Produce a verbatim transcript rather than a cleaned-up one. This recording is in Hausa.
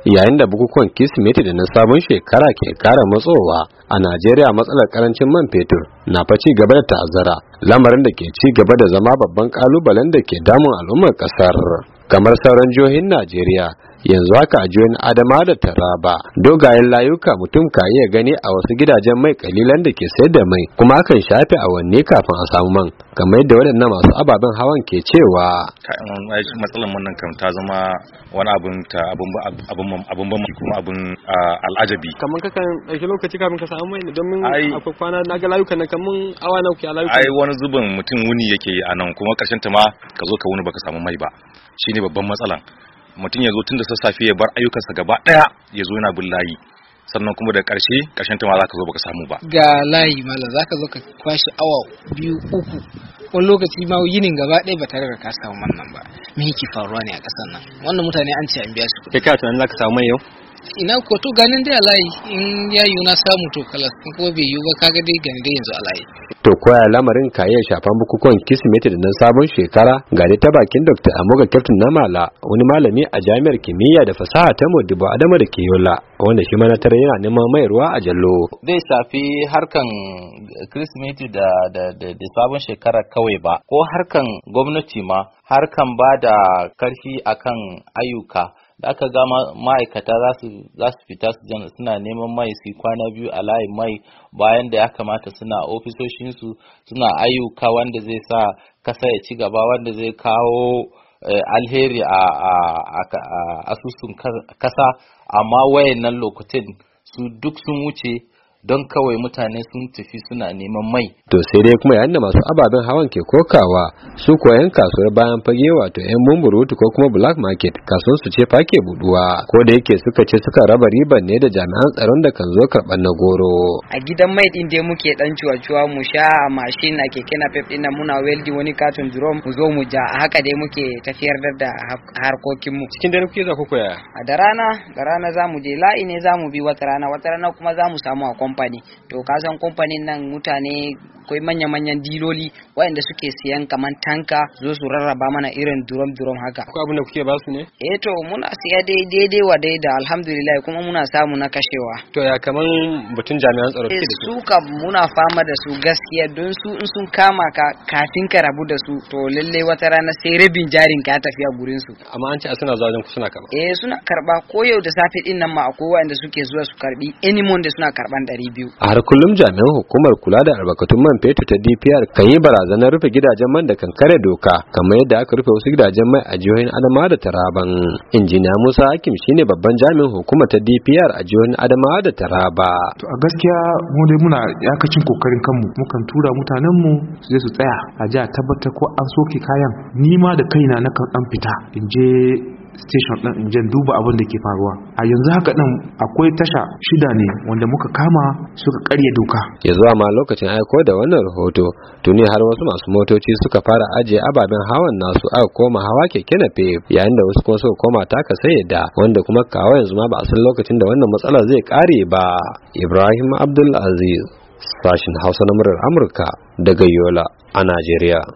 yayin da bukukuwan Kirsimeti da na sabon shekara ke kara matsowa a Najeriya, matsalar karancin man fetur na fa ci gaba da ta'azzara, lamarin da ke ci gaba da zama babban kalubalen da ke damun al'ummar kasar. Kamar sauran jihohin Najeriya, yanzu haka a jihohin Adamawa da Taraba, dogayen layuka mutum ka iya gani a wasu gidajen mai kalilan da ke sayar da mai, kuma akan shafe awanni kafin a samu man, kamar yadda waɗannan masu ababen hawan ke cewa. Matsalar man nan kam ta zama wani abun ta abun abun ban kuma abun al'ajabi. Kamar kakan ɗauki lokaci kafin ka samu mai domin akwai kwana na ga layukan nan kaman awa nawa ke a layukan. Ai wani zubin mutum wuni yake a nan, kuma ƙarshen ta ma ka zo ka wuni baka samu mai ba. Shine babban matsalan. Mutum ya zo tun da sassafe ya bar ayyukansa gaba daya ya zo yana bin layi, sannan kuma da ƙarshe ƙarshen ta ma zaka zo baka samu ba. Ga layi malam zaka zo ka kwashi awa biyu uku, wani lokaci ma yinin gaba ɗaya ba tare da ka samu wannan ba. Me yake faruwa ne a ƙasar nan? Wannan mutane an ce an biya su. Kai ka tunanin zaka samu mai yau? Ina ko to ganin dai a layi, in ya yiwu na samu to kalas, in kuma bai yiwu ba kaga dai ganin dai yanzu a layi. To koya lamarin ka iya shafan bukukuwan Kirsimeti da na sabon shekara? Ga dai ta bakin Doctor Amoga Captain Namala, wani malami a Jami'ar Kimiyya da Fasaha ta Modibo Adama da ke Yola, wanda shi ma na tare yana neman mai ruwa a jallo. Zai shafi harkan Kirsimeti da da da sabon shekara kawai ba, ko harkan gwamnati ma, harkan ba da karfi akan ayyuka. Da aka ga ma'aikata za su fita su suna neman mai su kwana biyu a layin mai, bayan da ya kamata suna ofisoshinsu suna ayyuka wanda zai sa kasa ya ci gaba, wanda zai kawo alheri a asusun kasa, amma wayannan lokutan su duk sun wuce don kawai mutane sun tafi suna neman mai. To sai dai kuma yayin da masu ababen hawan ke kokawa, su koyan kasuwar bayan fage wato yan mumburutu ko kuma black market, kasuwar su ce fa ke buduwa, ko da yake suka ce suka raba riban ne da jami'an tsaron da kan zo karɓar na goro. A gidan mai din dai muke dan cuwa-cuwa mu sha a mashin a keke napep din nan, muna weldi wani katon drum mu zo mu ja, a haka dai muke tafiyar da harkokin mu. Cikin dare kuke za ku koya? A da rana, da rana zamu je layi ne zamu bi wata rana, wata rana kuma zamu samu a kamfani. To ka san kamfanin nan mutane akwai manya-manyan diloli waɗanda suke siyan kaman tanka zo su rarraba mana irin durom-durom haka. Akwai abin da kuke ba su ne? Eh to muna siya daidai wa daida, alhamdulillah, kuma muna samu na kashewa. To ya kaman batun jami'an tsaro suke da su? Su kam muna fama da su gaskiya, don su in sun kama ka kafin ka rabu da su to lalle wata rana sai rabin jarin ka ya tafi a gurin su. Amma an ce suna zuwa wajen ku suna karba. Eh suna karba, ko yau da safe din nan ma akwai waɗanda suke zuwa su karbi any monday suna karban ɗari biyu. A har kullum jami'an hukumar kula da albarkatun man fetur ta D P R kan yi barazanar rufe gidajen man da kan kare doka, kamar yadda aka rufe wasu gidajen mai a jihohin Adamawa da Taraban. Injiniya Musa Hakim shine babban jami'in hukumar ta D P R a jihohin Adamawa da Taraba. To a gaskiya mu dai muna yakacin kokarin kanmu, mukan tura mutanen mu su je su tsaya a ji a tabbatar ko an soke kayan. Ni ma da kaina na kan dan fita in je station ɗin in jan duba abin da ke faruwa. A yanzu haka ɗin akwai tasha shida ne wanda muka kama suka karya doka. Ya zuwa ma lokacin aiko da wannan rahoto, tuni har wasu masu motoci suka fara ajiye ababen hawan nasu aka koma hawa keke napep, yayin da wasu kuma suka koma taka sayyada, wanda kuma kawo yanzu ma ba a san lokacin da wannan matsalar zai kare ba. Ibrahim Abdul Aziz, sashin Hausa na murar Amurka daga Yola a Najeriya.